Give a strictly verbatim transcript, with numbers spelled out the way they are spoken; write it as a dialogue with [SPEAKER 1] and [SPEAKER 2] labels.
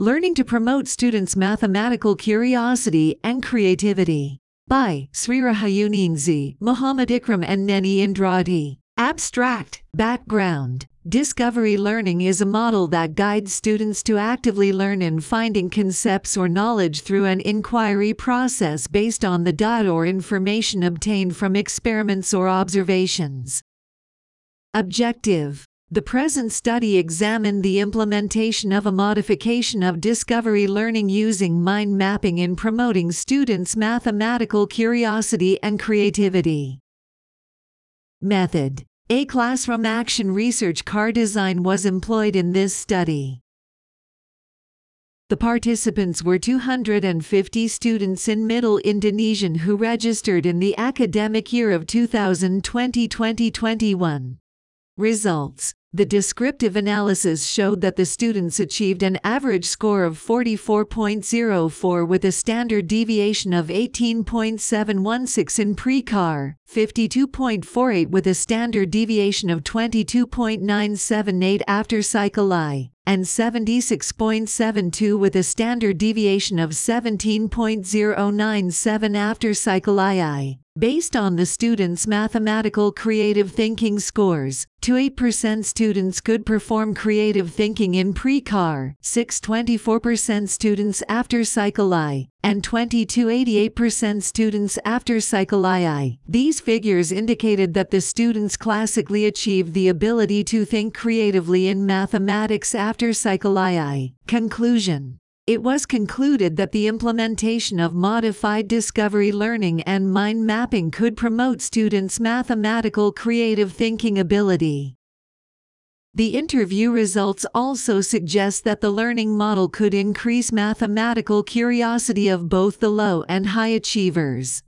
[SPEAKER 1] Learning to Promote Students' Mathematical Curiosity and Creativity by Srirahayuninzi, Muhammad Ikram and Neni Indradi. Abstract. Background. Discovery learning is a model that guides students to actively learn in finding concepts or knowledge through an inquiry process based on the data or information obtained from experiments or observations. Objective. The present study examined the implementation of a modification of discovery learning using mind mapping in promoting students' mathematical curiosity and creativity. Method. A classroom action research car design was employed in this study. The participants were two hundred fifty students in Middle Indonesian who registered in the academic year of two thousand twenty to twenty twenty-one. Results. The descriptive analysis showed that the students achieved an average score of forty-four point zero four with a standard deviation of eighteen point seven one six in pre-car, fifty-two point four eight with a standard deviation of twenty-two point nine seven eight after cycle I, and seventy-six point seven two with a standard deviation of seventeen point zero nine seven after cycle two. Based on the students' mathematical creative thinking scores, two to eight percent students could perform creative thinking in pre-car, six to twenty-four percent students after cycle I, and twenty-two to eighty-eight percent students after cycle two. These figures indicated that the students classically achieved the ability to think creatively in mathematics after cycle two. Conclusion. It was concluded that the implementation of modified discovery learning and mind mapping could promote students' mathematical creative thinking ability. The interview results also suggest that the learning model could increase mathematical curiosity of both the low and high achievers.